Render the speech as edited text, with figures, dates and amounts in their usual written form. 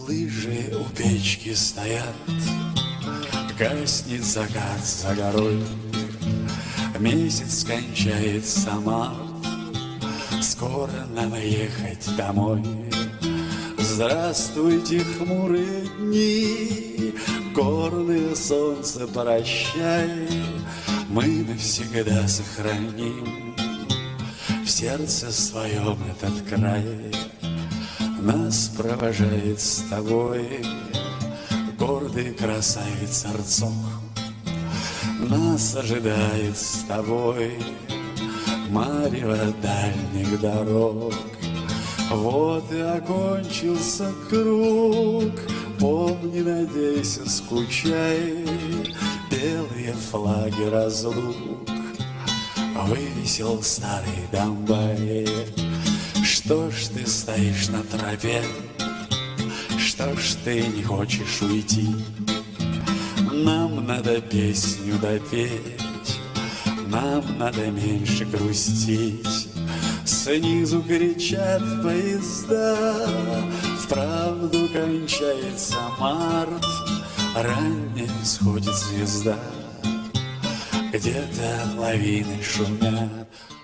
Лыжи у печки стоят, гаснет закат за горой. Месяц кончается март, скоро нам ехать домой. Здравствуйте, хмурые дни, горное солнце, прощай. Мы навсегда сохраним в сердце своем этот край. Нас провожает с тобой гордый красавец Арцох. Нас ожидает с тобой марево дальних дорог. Вот и окончился круг, помни, надейся, скучай. Белые флаги разлук вывесил старый Донбай. Что ж ты стоишь на тропе, что ж ты не хочешь уйти? Нам надо песню допеть, нам надо меньше грустить. Снизу кричат поезда, вправду кончается март. Ранее всходит звезда, где-то лавины шумят.